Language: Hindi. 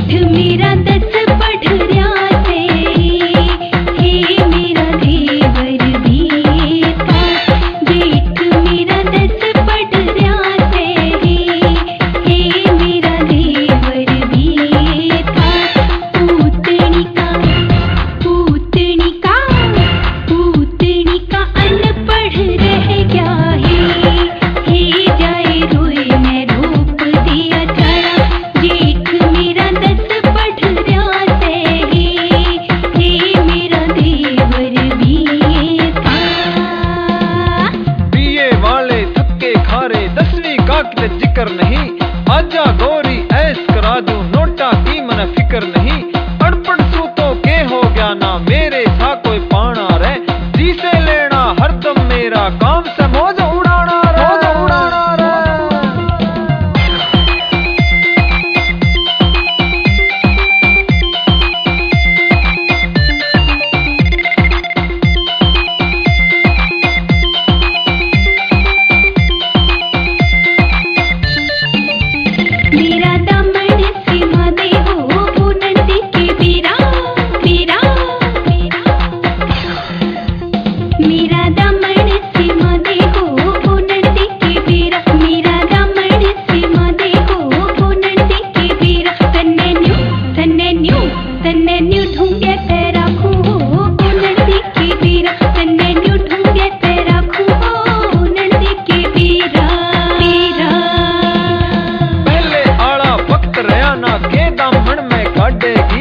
जिक्र नहीं, आजा गोरी ऐस करा दूं नोटा की मन फिक्र नहीं। अड़पड़ सूतों के हो गया ना मेरे था कोई पाना रे, जी से लेना हरदम मेरा काम से मौज उड़ाना रे, मौज उड़ाना रे। मेरा दामन सीमा दे हो पूनन दी के बीरा बीरा मेरा दामन सीमा दे हो पूनन दी के बीरा, मेरा दामन सीमा दे हो पूनन दी के बीरा। तन्ने न्यू ढूंढे ते राखू पूनन दी के बीरा, तन्ने न्यू ढूंढे ते राखू पूनन दी के बीरा बीरा। के दामन में काटेगी